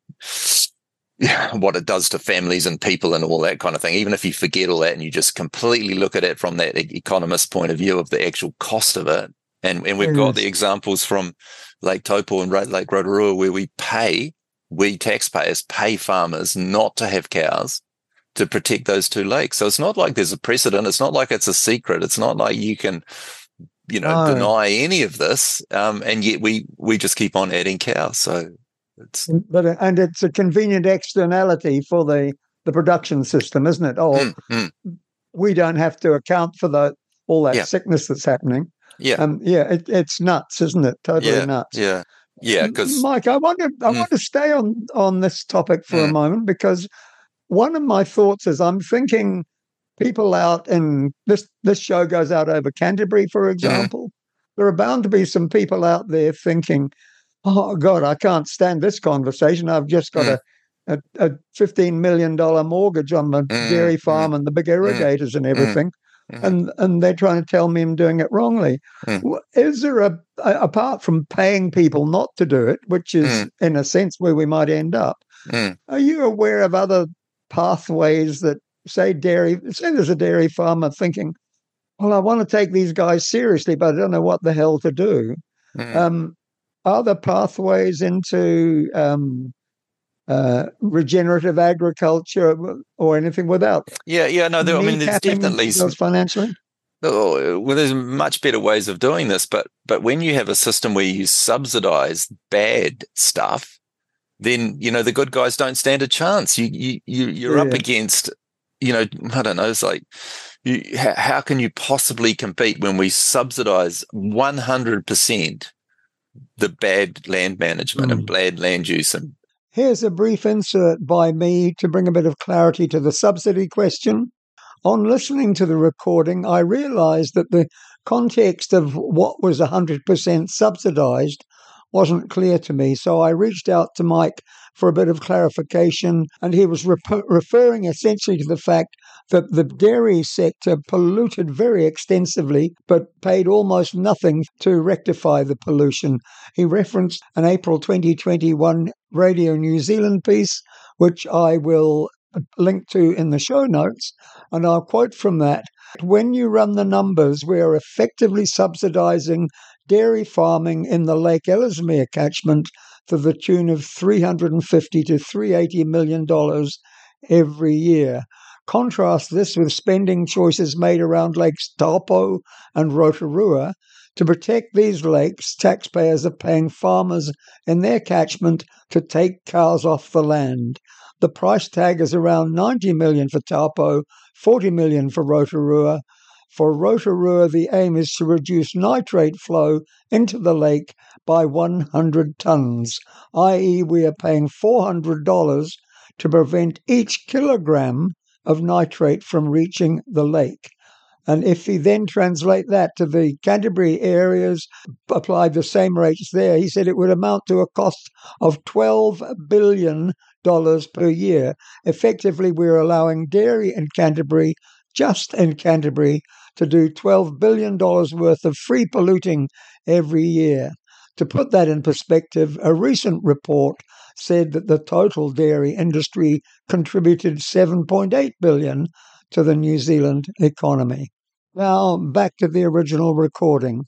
yeah, what it does to families and people and all that kind of thing. Even if you forget all that and you just completely look at it from that economist point of view of the actual cost of it. And, and we've yes. got the examples from Lake Taupo and Lake Rotorua where we pay, we taxpayers pay farmers not to have cows to protect those two lakes. So it's not like there's a precedent. It's not like it's a secret. It's not like you can, you know, no. deny any of this. Um, and yet we, we just keep on adding cows. So it's, but, and it's a convenient externality for the, the production system, isn't it? Oh, mm, mm. we don't have to account for the, all that yeah. sickness that's happening. Yeah, um, yeah, it, it's nuts, isn't it? Totally yeah, nuts. Yeah, yeah. Because Mike, I want to, I mm. want to stay on on this topic for mm. a moment, because one of my thoughts is I'm thinking people out in this. This show goes out over Canterbury, for example. Mm. There are bound to be some people out there thinking, "Oh God, I can't stand this conversation. I've just got mm. a, a a fifteen million dollar mortgage on the mm. dairy farm mm. and the big irrigators mm. and everything." Mm-hmm. And and they're trying to tell me I'm doing it wrongly. Mm. Is there a, a apart from paying people not to do it, which is mm. in a sense where we might end up? Mm. Are you aware of other pathways that say dairy? Say there's a dairy farmer thinking, well, I want to take these guys seriously, but I don't know what the hell to do. Mm. Um, are there pathways into um, Uh, regenerative agriculture or anything without? Yeah, yeah, no, there, I mean, there's definitely some, financially. Oh, well, there's much better ways of doing this, but but when you have a system where you subsidize bad stuff, then you know the good guys don't stand a chance. You you, you you're yeah. up against, you know, I don't know. It's like, you, how, how can you possibly compete when we subsidize one hundred percent the bad land management mm. and bad land use? And here's a brief insert by me to bring a bit of clarity to the subsidy question. on listening to the recording, I realized that the context of what was one hundred percent subsidized wasn't clear to me. So I reached out to Mike for a bit of clarification, and he was rep- referring essentially to the fact that the dairy sector polluted very extensively, but paid almost nothing to rectify the pollution. He referenced an April twenty twenty-one Radio New Zealand piece, which I will link to in the show notes, and I'll quote from that. When you run the numbers, we are effectively subsidizing dairy farming in the Lake Ellesmere catchment to the tune of three hundred fifty to three hundred eighty million dollars every year. Contrast this with spending choices made around Lakes Taupo and Rotorua. To protect these lakes, taxpayers are paying farmers in their catchment to take cows off the land. The price tag is around ninety million dollars for Taupo, forty million dollars for Rotorua. For Rotorua, the aim is to reduce nitrate flow into the lake by one hundred tonnes, that is we are paying four hundred dollars to prevent each kilogram of nitrate from reaching the lake. And if he then translate that to the Canterbury areas, applied the same rates there, he said it would amount to a cost of twelve billion dollars per year. Effectively, we're allowing dairy in Canterbury, just in Canterbury, to do twelve billion dollars worth of free polluting every year. To put that in perspective, a recent report said that the total dairy industry contributed seven point eight billion dollars to the New Zealand economy. Now, back to the original recording.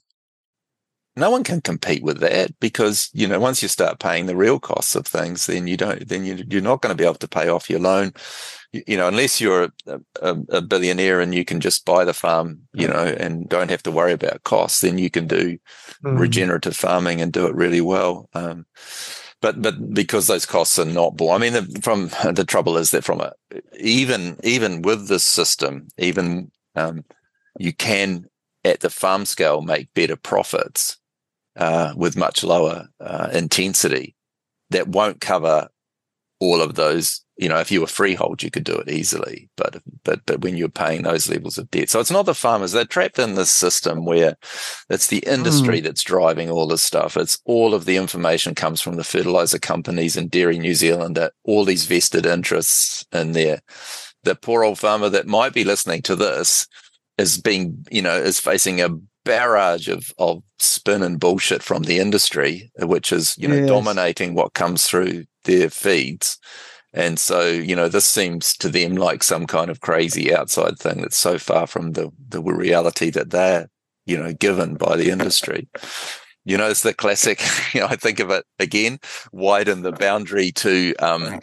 No one can compete with that because, you know, once you start paying the real costs of things, then you don't, then you, you're not going to be able to pay off your loan, you, you know, unless you're a, a, a billionaire and you can just buy the farm, you know, and don't have to worry about costs, then you can do mm. regenerative farming and do it really well. Um, But but because those costs are not borne, I mean, the, from the trouble is that from a even even with this system, even um, you can at the farm scale make better profits uh, with much lower uh, intensity. That won't cover all of those. You know, if you were freehold, you could do it easily, but but but when you're paying those levels of debt, so it's not the farmers. They're trapped in this system where it's the industry mm. that's driving all this stuff. It's all of the information comes from the fertilizer companies and Dairy New Zealand. That all these vested interests in there. The poor old farmer that might be listening to this is being, you know, is facing a barrage of of spin and bullshit from the industry, which is, you know, yes. dominating what comes through their feeds. And so, you know, this seems to them like some kind of crazy outside thing that's so far from the, the reality that they're, you know, given by the industry. You know, it's the classic, you know, I think of it again, widen the boundary to um,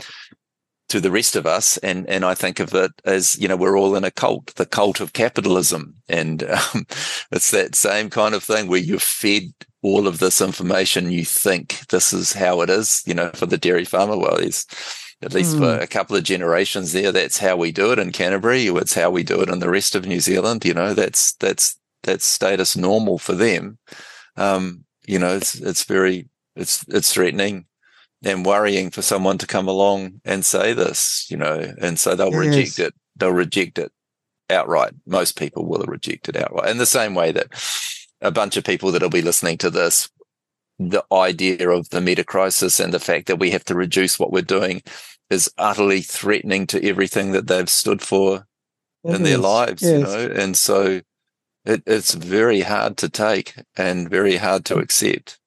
to the rest of us. And, and I think of it as, you know, we're all in a cult, the cult of capitalism. And um, it's that same kind of thing where you're fed all of this information. You think this is how it is, you know, for the dairy farmer. Well, it's at least mm. for a couple of generations there, that's how we do it in Canterbury. It's how we do it in the rest of New Zealand. You know, that's, that's, that's status normal for them. Um, you know, it's, it's very, it's, it's threatening and worrying for someone to come along and say this, you know, and so they'll yes. reject it. They'll reject it outright. Most people will reject it outright. In the same way that a bunch of people that'll be listening to this, the idea of the meta crisis and the fact that we have to reduce what we're doing is utterly threatening to everything that they've stood for it in is. their lives, yes. you know, and so it, it's very hard to take and very hard to accept.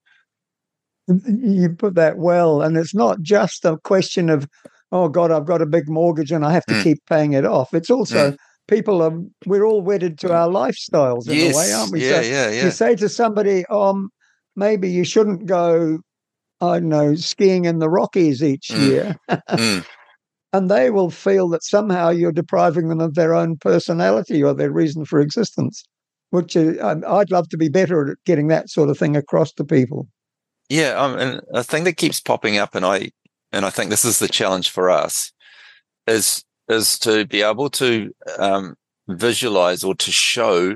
You put that well, and it's not just a question of, oh God, I've got a big mortgage and I have to mm. keep paying it off. It's also mm. people are, we're all wedded to our lifestyles in yes. a way, aren't we? Yeah, so yeah, yeah. You say to somebody, um, maybe you shouldn't go, I don't know, skiing in the Rockies each mm. year. mm. And they will feel that somehow you're depriving them of their own personality or their reason for existence, which is, I'd love to be better at getting that sort of thing across to people. Yeah, um, and a thing that keeps popping up, and I and I think this is the challenge for us, is is to be able to um, visualize or to show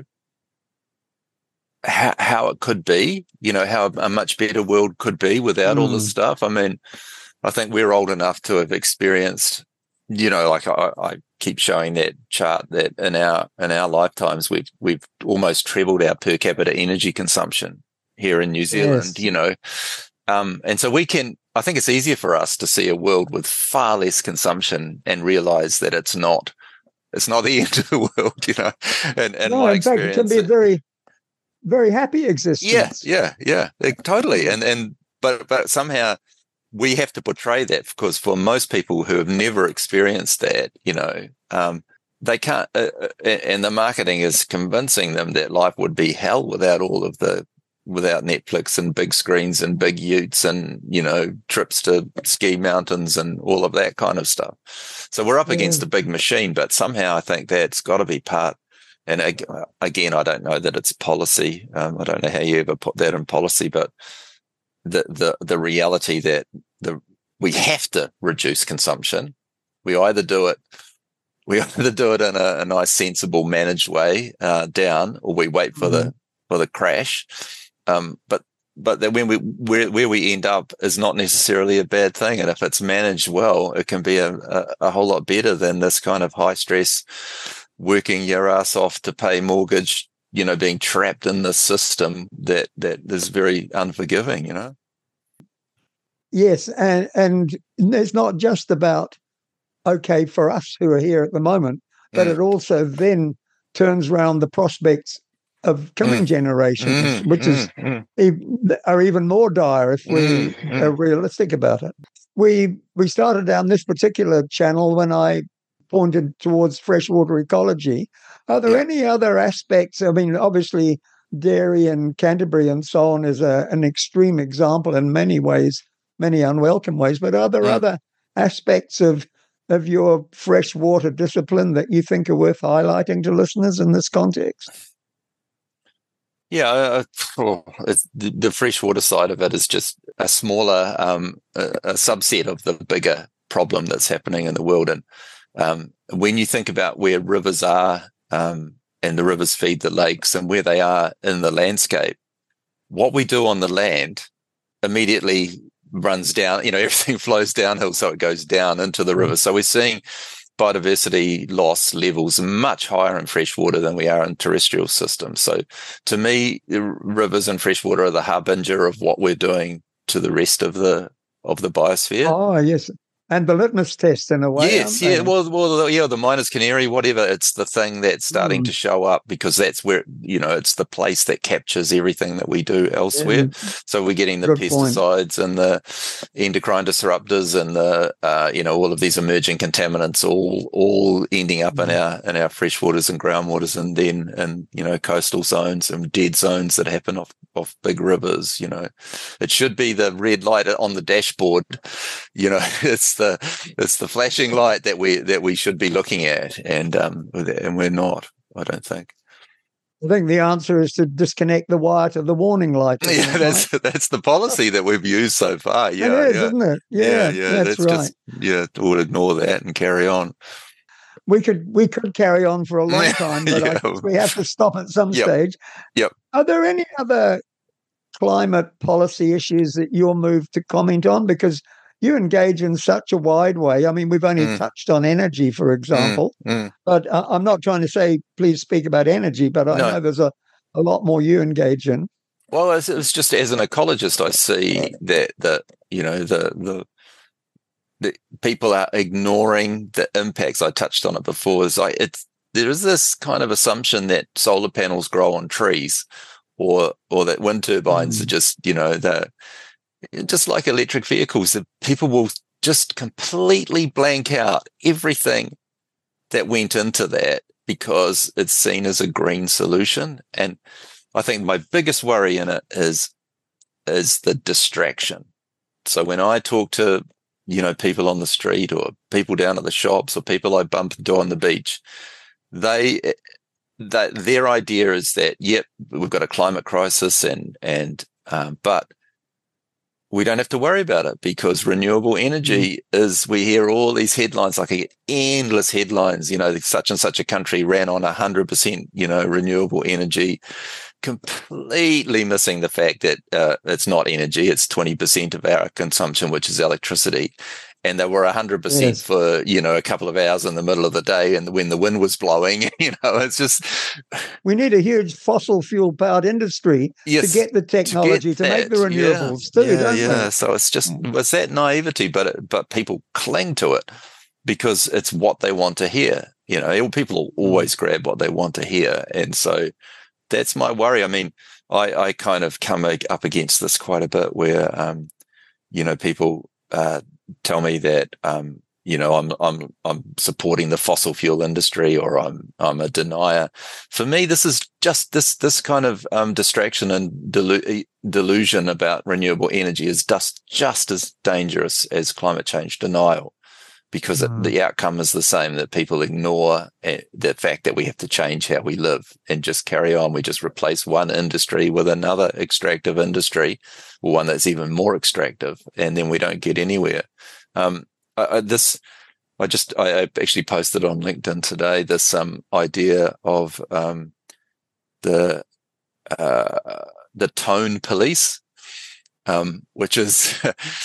how, how it could be, you know, how a much better world could be without mm. all this stuff. I mean, I think we're old enough to have experienced you know, like I, I keep showing that chart that in our in our lifetimes we've we've almost trebled our per capita energy consumption here in New Zealand. Yes. You know, um, and so we can. I think it's easier for us to see a world with far less consumption and realize that it's not it's not the end of the world. You know, and and No, my in fact, it can experience, be a very, very happy existence. yeah, yeah, yeah, like, totally. And and but but somehow we have to portray that, because for most people who have never experienced that, you know, um, they can't. Uh, uh, and the marketing is convincing them that life would be hell without all of the without Netflix and big screens and big utes and, you know, trips to ski mountains and all of that kind of stuff. So we're up Yeah. against a big machine, but somehow I think that's got to be part. And again, I don't know that it's policy. Um, I don't know how you ever put that in policy, but the the the reality that the we have to reduce consumption. We either do it, we either do it in a, a nice, sensible, managed way uh, down, or we wait for mm-hmm. the for the crash. Um, but but then when we where where we end up is not necessarily a bad thing, and if it's managed well, it can be a, a, a whole lot better than this kind of high stress, working your ass off to pay mortgage. You know, being trapped in this system that that is very unforgiving. You know. Yes, and and it's not just about okay for us who are here at the moment, but mm. it also then turns around the prospects of coming mm. generations, mm. which is mm. e- are even more dire if we mm. are realistic about it. We we started down this particular channel when I pointed towards freshwater ecology. Are there yeah. any other aspects? I mean, obviously, Dairy and Canterbury and so on is a, an extreme example in many ways, many unwelcome ways. But are there mm. other aspects of of your freshwater discipline that you think are worth highlighting to listeners in this context? Yeah, uh, oh, it's, the, the freshwater side of it is just a smaller um, a, a subset of the bigger problem that's happening in the world. And um, when you think about where rivers are um, and the rivers feed the lakes and where they are in the landscape, what we do on the land immediately runs down, you know, everything flows downhill, so it goes down into the river. So we're seeing biodiversity loss levels much higher in freshwater than we are in terrestrial systems. So to me, rivers and freshwater are the harbinger of what we're doing to the rest of the of the biosphere. Oh, yes. And the litmus test in a way. Yes, yeah. Well, well, yeah, the miner's canary, whatever. It's the thing that's starting mm. to show up, because that's where, you know, it's the place that captures everything that we do elsewhere. Yeah. So we're getting the Good pesticides point. and the endocrine disruptors and the, uh, you know, all of these emerging contaminants, all all ending up mm. in our in our freshwaters and groundwaters, and then in, you know, coastal zones and dead zones that happen off off big rivers. You know, it should be the red light on the dashboard. You know, it's the it's the flashing light that we that we should be looking at, and um and we're not, I don't think. I think the answer is to disconnect the wire to the warning light. Yeah, that's right? that's the policy that we've used so far. Yeah, it is, yeah. isn't it? Yeah, yeah, yeah. That's, that's right. Just, yeah, we'll ignore that and carry on. We could we could carry on for a long time, but yeah. I guess we have to stop at some yep. stage. Yep. Are there any other climate policy issues that you're moved to comment on? Because you engage in such a wide way. I mean, we've only mm. touched on energy, for example, mm. Mm. but uh, I'm not trying to say please speak about energy, but I no. know there's a, a lot more you engage in. Well, it's, it's just as an ecologist, I see that, that you know, the, the the people are ignoring the impacts. I touched on it before. Is like it's there is this kind of assumption that solar panels grow on trees, or or that wind turbines mm. are just, you know, the just like electric vehicles, that people will just completely blank out everything that went into that because it's seen as a green solution. And I think my biggest worry in it is is the distraction. So when I talk to, you know, people on the street or people down at the shops or people I bump into on the beach, they that their idea is that, yep, we've got a climate crisis and and um, but we don't have to worry about it because renewable energy mm. is, we hear all these headlines, like I get endless headlines, you know, such and such a country ran on one hundred percent, you know, renewable energy, completely missing the fact that uh, it's not energy, it's twenty percent of our consumption, which is electricity. and they were one hundred percent Yes. for, you know, a couple of hours in the middle of the day and when the wind was blowing. You know, it's just... We need a huge fossil fuel powered industry Yes, to get the technology to, to, make the renewables yeah, too, yeah, don't yeah. we? So it's just, Yeah. it's that naivety, but it, but people cling to it because it's what they want to hear. You know, people will always grab what they want to hear. And so that's my worry. I mean, I, I kind of come up against this quite a bit where, um, you know, people uh, tell me that, um, you know, I'm I'm I'm supporting the fossil fuel industry, or I'm I'm a denier. For me, this is just this this kind of um, distraction and delu- delusion about renewable energy is just just as dangerous as climate change denial, because it, the outcome is the same, that people ignore uh, the fact that we have to change how we live and just carry on. We just replace one industry with another extractive industry, or one that's even more extractive, and then we don't get anywhere. Um, I, I, this, I just, I, I actually posted on LinkedIn today this um, idea of um, the uh, the tone police, um, which is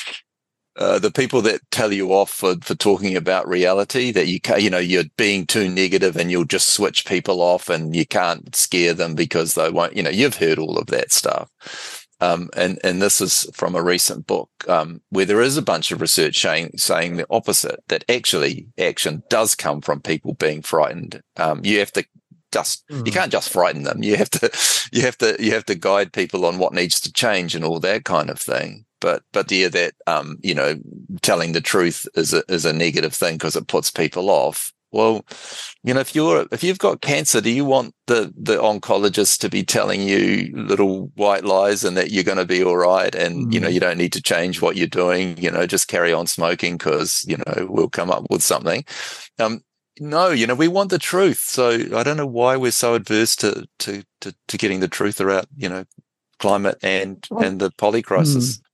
uh, the people that tell you off for, for talking about reality, that you can't, you know, you're being too negative and you'll just switch people off and you can't scare them because they won't, you know, you've heard all of that stuff. Um, and, and this is from a recent book um, where there is a bunch of research saying, saying the opposite, that actually action does come from people being frightened. Um, you have to just, mm. you can't just frighten them. You have to, you have to, you have to guide people on what needs to change and all that kind of thing. But, but yeah, that, um, you know, telling the truth is a, is a negative thing because it puts people off. Well, you know, if you're, if you've got cancer, do you want the, the oncologist to be telling you little white lies and that you're going to be all right? And, mm. you know, you don't need to change what you're doing, you know, just carry on smoking because, you know, we'll come up with something. Um, no, you know, we want the truth. So I don't know why we're so adverse to, to, to, to getting the truth around, you know, climate and, well, and the poly crisis. Mm.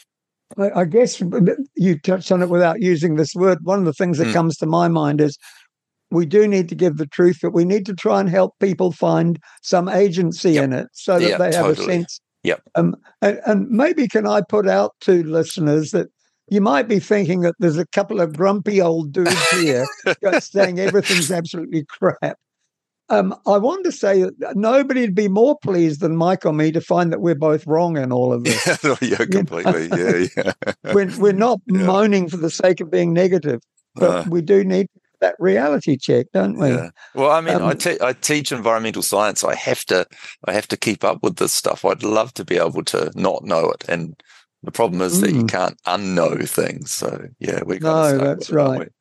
I guess you touched on it without using this word. One of the things that mm. comes to my mind is we do need to give the truth, but we need to try and help people find some agency yep. in it so that yep, they have totally. a sense. Yep. Um, and, and maybe can I put out to listeners that you might be thinking that there's a couple of grumpy old dudes here saying everything's absolutely crap. Um, I want to say that nobody'd be more pleased than Mike or me to find that we're both wrong in all of this. Yeah, yeah completely. You know? Yeah, yeah. we're, we're not yeah. moaning for the sake of being negative, but uh, we do need that reality check, don't we? Yeah. Well, I mean, um, I, te- I teach environmental science. I have to, I have to keep up with this stuff. I'd love to be able to not know it, and the problem is mm. that you can't unknow things. So yeah, we no, that's right. It,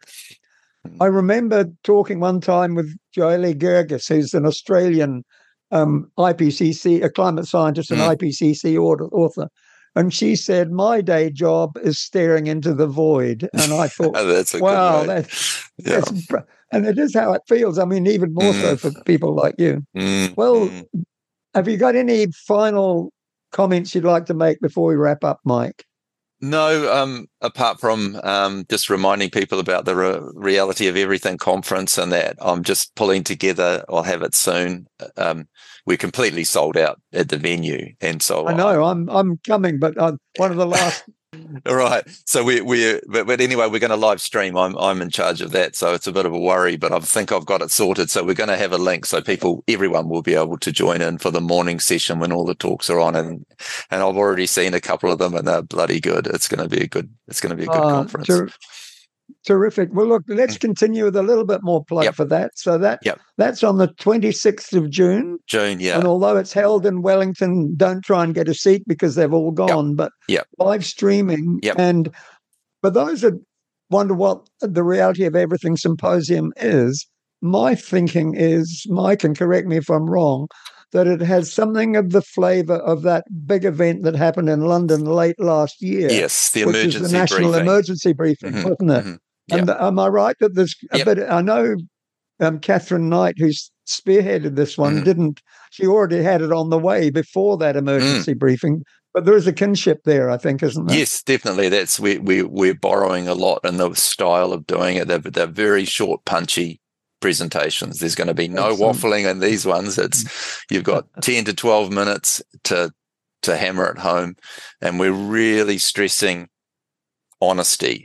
I remember talking one time with Joelle Gergis, who's an Australian um, I P C C, a climate scientist and mm. I P C C author, and she said, my day job is staring into the void. And I thought, that's a wow, good way. that's, yeah. that's, and it is how it feels. I mean, even more mm. so for people like you. Mm. Well, mm. have you got any final comments you'd like to make before we wrap up, Mike? No, um, apart from um, just reminding people about the re- Reality of Everything conference, and that I'm just pulling together. I'll have it soon. Um, we're completely sold out at the venue, and so I know I'm I'm coming, but I'm one of the last. All right. So we we but, but anyway, we're going to live stream. I'm I'm in charge of that, so it's a bit of a worry, but I think I've got it sorted. So we're going to have a link, so people, everyone, will be able to join in for the morning session when all the talks are on, and and I've already seen a couple of them, and they're bloody good. It's going to be a good. It's going to be a good uh, conference. Ter- terrific. Well, look, let's continue with a little bit more plug yep. for that. So that yep. that's on the twenty-sixth of June. June, yeah. And although it's held in Wellington, don't try and get a seat because they've all gone. Yep. But yep. live streaming. Yep. And for those that wonder what the Reality of Everything Symposium is, my thinking is, Mike, and correct me if I'm wrong, that it has something of the flavour of that big event that happened in London late last year. Yes, the which emergency is the National briefing. Emergency Briefing, mm-hmm, wasn't it? Mm-hmm. Yep. And am I right that there's a yep. bit? I know um, Catherine Knight, who's spearheaded this one, mm. didn't. She already had it on the way before that emergency mm. briefing. But there is a kinship there, I think, isn't there? Yes, definitely. That's we we we're borrowing a lot in the style of doing it. They're, they're very short, punchy presentations. There's going to be no Excellent. waffling in these ones. It's you've got ten to twelve minutes to to hammer it home, and we're really stressing honesty.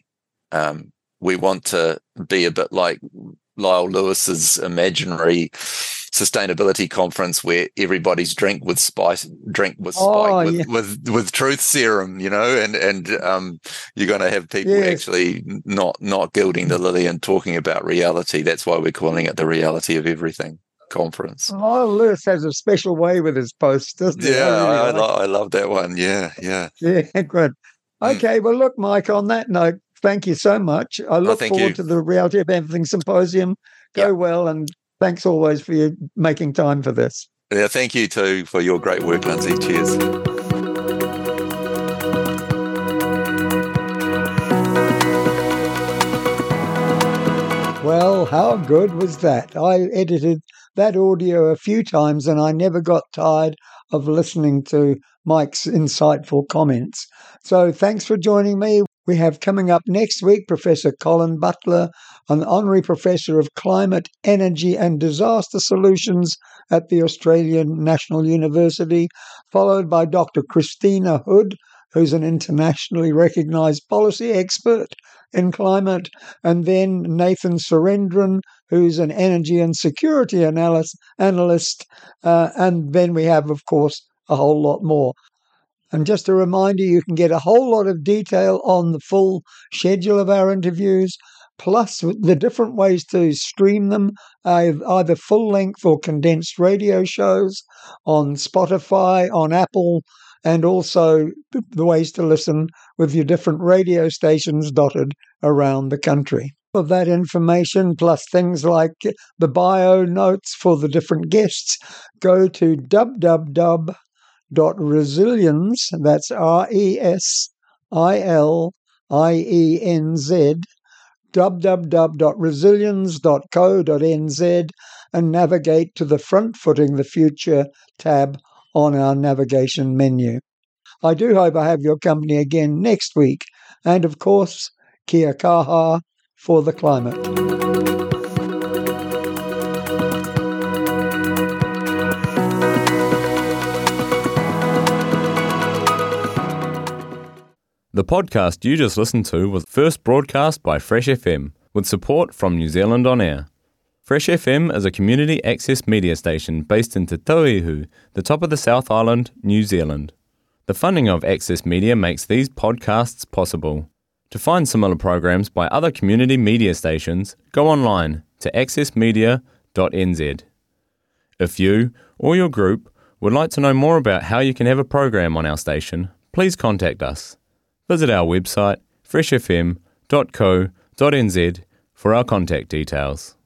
Um, we want to be a bit like Lyle Lewis's imaginary sustainability conference, where everybody's drink with spice, drink with spike Oh, with, yeah. with with truth serum, you know, and and um, you're going to have people Yes. actually not not gilding the lily and talking about reality. That's why we're calling it the Reality of Everything conference. Oh, Lewis has a special way with his posts, doesn't he? Yeah, I really I, I, like lo- I love that one. Yeah, yeah. Yeah, good. Mm. Okay, well, look, Mike, on that note, thank you so much. I look thank forward you. to the Reality of Everything Symposium. Go Yeah. well, and thanks always for you making time for this. Yeah, thank you too for your great work, Lindsay. Cheers. Well, how good was that? I edited that audio a few times and I never got tired of listening to Mike's insightful comments. So thanks for joining me. We have coming up next week Professor Colin Butler, an honorary professor of climate, energy and disaster solutions at the Australian National University, followed by Doctor Christina Hood, who's an internationally recognised policy expert in climate, and then Nathan Surendran, who's an energy and security analyst, analyst uh, and then we have, of course, a whole lot more. And just a reminder, you can get a whole lot of detail on the full schedule of our interviews, plus the different ways to stream them, uh, either full-length or condensed radio shows on Spotify, on Apple, and also the ways to listen with your different radio stations dotted around the country. Of that information, plus things like the bio notes for the different guests, go to w w w dot resilience, that's R E S I L I E N Z, w w w dot resilience dot co dot n z, and navigate to the Front Footing the Future tab on our navigation menu. I do hope I have your company again next week, and of course, kia kaha for the climate. The podcast you just listened to was first broadcast by Fresh F M, with support from New Zealand On Air. Fresh F M is a community access media station based in Te Tauihu, the top of the South Island, New Zealand. The funding of Access Media makes these podcasts possible. To find similar programs by other community media stations, go online to access media dot n z. If you or your group would like to know more about how you can have a program on our station, please contact us. Visit our website fresh f m dot co dot n z for our contact details.